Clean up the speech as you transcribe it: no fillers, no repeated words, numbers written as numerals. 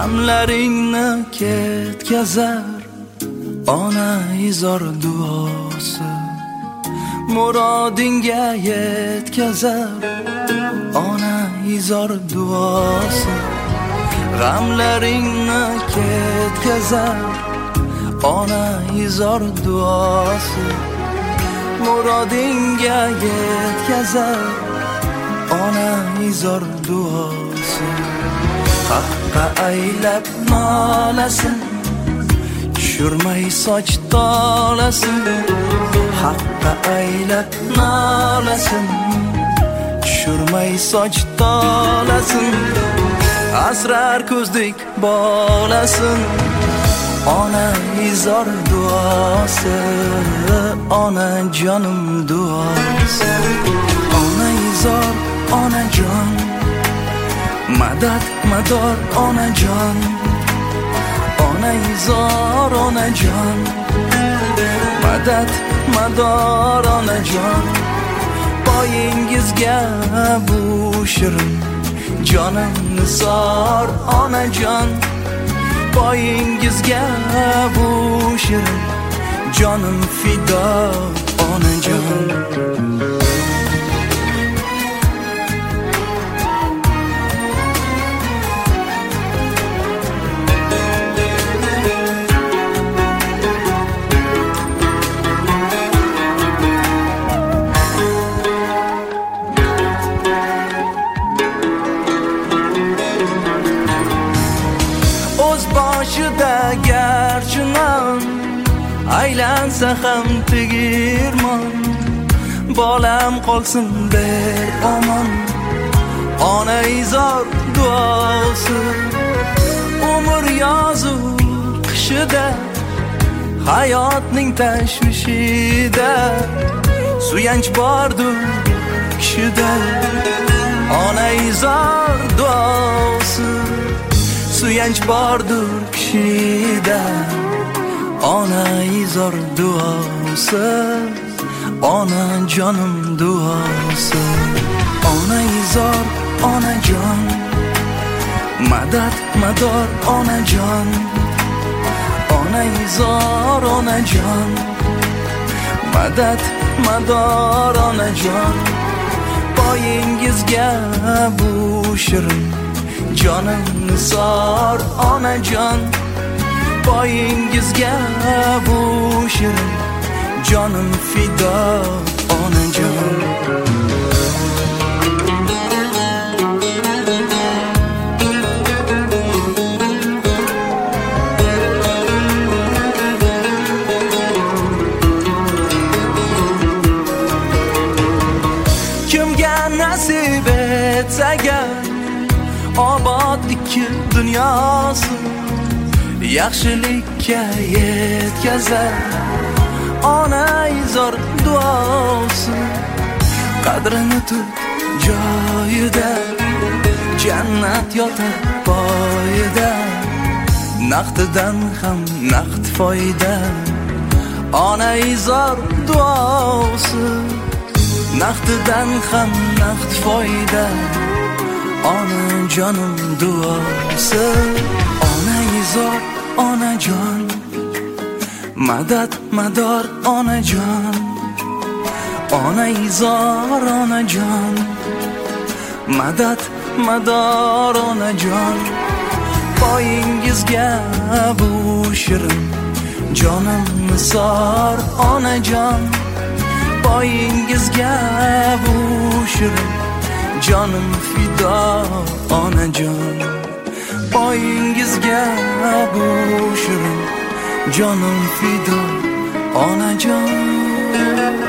g'amlaringni ketkazar ona izor duosi, murodingga yetkazar ona izor duosi, g'amlaringni ketkazar ona izor duosi, murodingga yetkazar ona izor duosi. Haqqa aylab nolasin, tushirmay soch tolasin. Haqqa aylab nolasin, tushirmay soch tolasin. Asrar ko'zdek bolasin ona izor duosi, ona jonim duosi. Ona izor, ona jon, madad mador ona jon. Ona izor, ona jon, madad mador ona jon. Poyingizga bu shirin jonim nizor ona jon. Poyingizga bu shirin jonim fido ona jon. Boshida garchinon aylansa ham tegirmon, bolam qolsin ber omon ona izor duosi. Umr yozu qishida hayotning tashvishida suyanch bordur kishida ona izor duosi. Suyanch bordur kishida ona izor duosi, ona jonim duosi. Ona izor, ona jon, madad mador ona jon. Ona izor, ona jon, madad mador ona jon. Poyingizga bu shirin jonim nizor ona jon. Poyingizga bu shirin jonim fido ona jon. Kimga nasib etsagar obod ikki dunyosi, yaxshilikka yetkazar ona izor duosi. Qadrini tut joyida, jannat yotar poyida. Naqdidan ham naqd foyda ona izor duosi. Naqdidan ham naqd foyda ona jonim duosi. Ona izor, ona jon, madad mador ona jon. Ona izor, ona jon, madad mador ona jon. Poyingizga bu shirin jonim nizor ona jon. Poyingizga bu shirin jonim fido ona jon. Poyingizga bu shirin jonim fido ona jon.